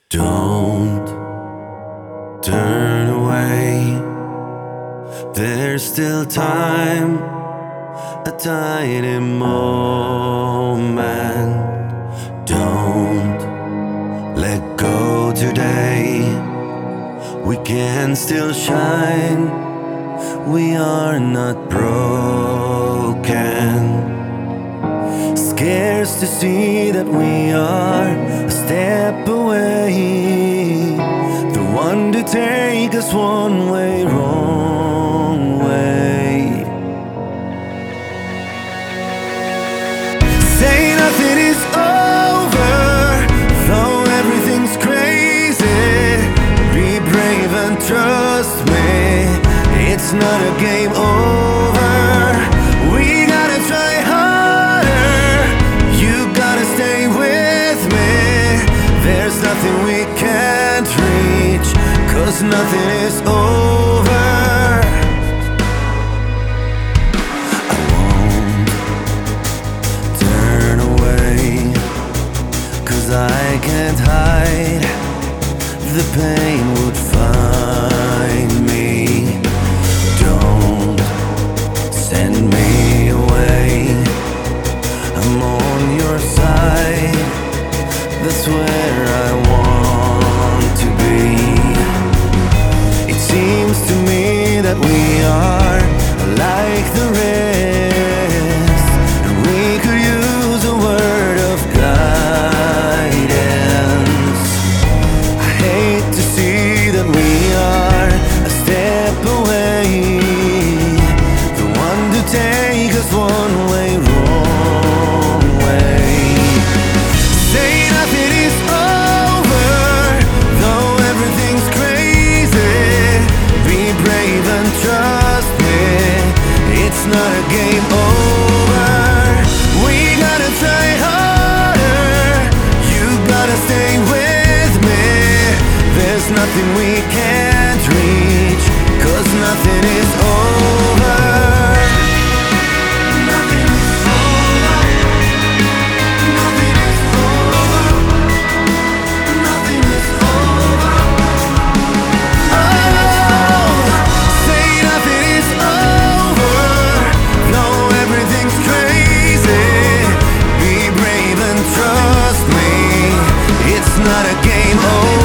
Don't turn away. There's still time, a tiny moment. Don't let go today. We can still shine. We are not broken. Scares to see that we are a step away. The one to take us one way, wrong way. Say nothing is over, though everything's crazy. Be brave and trust me, it's not a game over. We gotta try harder, you gotta stay with me. There's nothing we can't reach, 'cause nothing is over. I won't turn away, 'cause I can't hide. The pain would find me. Don't send me away, I'm on your side. That's where I want to be. It seems to me that we are like the rest, and we could use a word of guidance. I hate to see that we are a step away. The one to take us one way, wrong way. Say nothing is over, though everything's crazy. Be brave and trust me, it's not a game over. We gotta try harder, you gotta stay with me. There's nothing we can't reach, 'cause nothing is over. Nothing is over. Nothing is over. Nothing is over. Oh, say nothing is over, though everything's crazy. Be brave and trust me, it's not a game over.